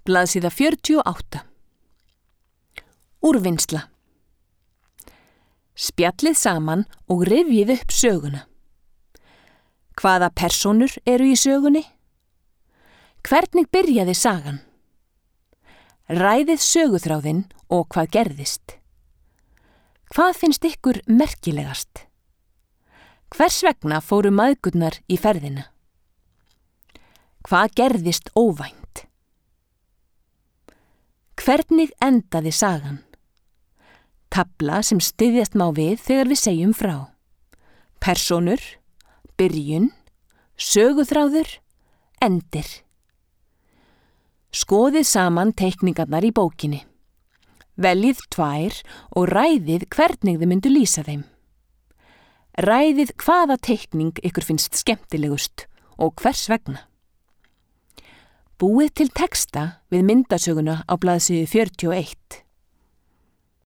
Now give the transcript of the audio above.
Blaðsíða 48. Úrvinnsla. Spjallið saman og rifjið upp söguna. Hvaða persónur eru í sögunni? Hvernig byrjaði sagan? Ræðið söguþráðinn og hvað gerðist. Hvað finnst ykkur merkilegast? Hvers vegna fóru mæðgurnar í ferðina? Hvað gerðist óvænt? Hvernig endaði sagan? Tafla sem styðjast má við þegar við segjum frá. Persónur, byrjun, söguþráður, endir. Skoðið saman teikningarnar í bókinni. Veljið 2 og ræðið hvernig þið myndu lýsa þeim. Ræðið hvaða teikning ykkur finnst skemmtilegust og hvers vegna. Búið til texta við myndasöguna á blaðsíðu 41.